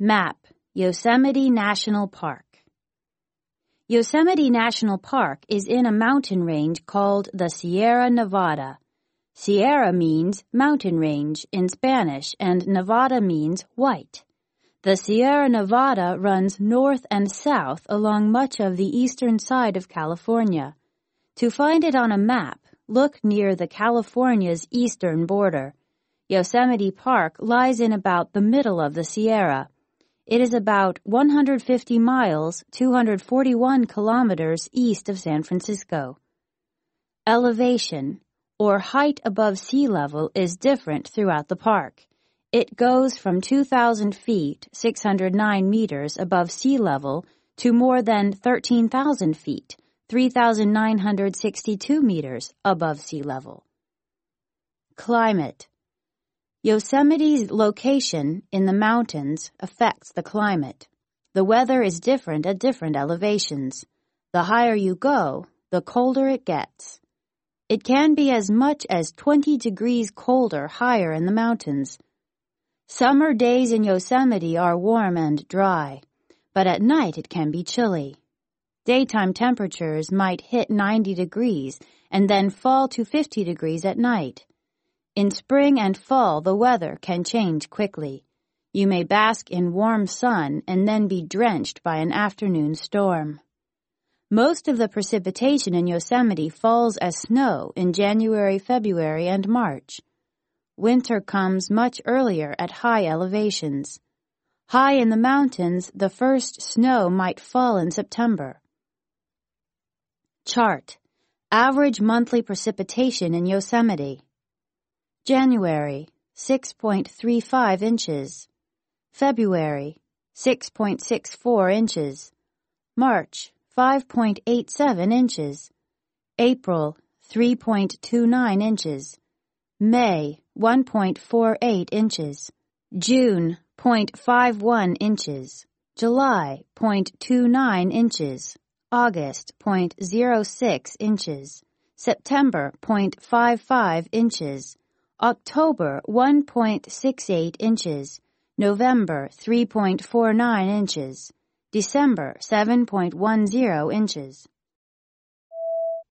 Map: Yosemite National Park. Yosemite National Park is in a mountain range called the Sierra Nevada. Sierra means mountain range in Spanish, and Nevada means white. The Sierra Nevada runs north and south along much of the eastern side of California. To find it on a map, look near the California's eastern border. Yosemite Park lies in about the middle of the Sierra. It is about 150 miles, 241 kilometers east of San Francisco. Elevation, or height above sea level, is different throughout the park. It goes from 2,000 feet, 609 meters above sea level, to more than 13,000 feet, 3,962 meters above sea level. Climate. Yosemite's location in the mountains affects the climate. The weather is different at different elevations. The higher you go, the colder it gets. It can be as much as 20 degrees colder higher in the mountains. Summer days in Yosemite are warm and dry, but at night it can be chilly. Daytime temperatures might hit 90 degrees and then fall to 50 degrees at night. In spring and fall, the weather can change quickly. You may bask in warm sun and then be drenched by an afternoon storm. Most of the precipitation in Yosemite falls as snow in January, February, and March. Winter comes much earlier at high elevations. High in the mountains, the first snow might fall in September. Chart: Average monthly precipitation in Yosemite. January, 6.35 inches. February, 6.64 inches. March, 5.87 inches. April, 3.29 inches. May, 1.48 inches. June, 0.51 inches. July, 0.29 inches. August, 0.06 inches. September, 0.55 inches. October, 1.68 inches. November, 3.49 inches. December, 7.10 inches.